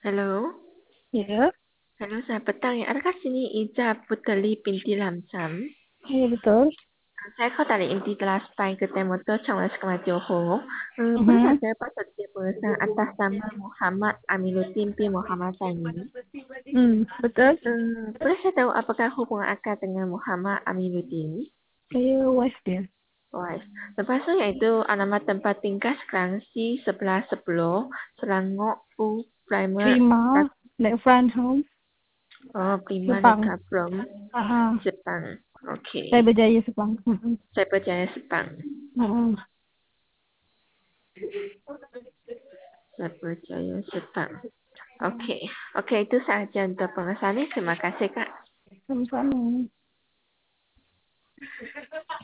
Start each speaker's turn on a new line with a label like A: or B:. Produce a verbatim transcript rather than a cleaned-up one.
A: Halo.
B: Ya,
A: Halo, selamat petang ya. Adakah sini Iza Putali binti Lamsam?
B: iya betul.
A: Saya kau dari inti kelas Pai ke Temoto Changlas Kema Johor. Eh, boleh
B: Mhm.
A: saya dapat sedikit pengesahan atas nama Muhammad Aminuddin bin Muhammad Zaini?
B: Hmm, betul.
A: Eh, boleh saya tahu apakah hubungan akad dengan Muhammad Aminuddin?
B: Saya wife dia.
A: Wise. Lepas tu iaitu alamat tempat tinggal sekarang C sebelas sepuluh Selangor U Primer
B: Prima, like front home,
A: oh, Prima
B: Sepang.
A: Nekaprom
B: Ah,
A: Jepang.
B: saya
A: Okey.
B: berjaya Sepang. Mhm.
A: Saya percaya Sepang.
B: Mhm.
A: Saya percaya Sepang. Okey. Okey, itu sahaja untuk pengesahan ini. Terima kasih, Kak.
B: Sama-sama.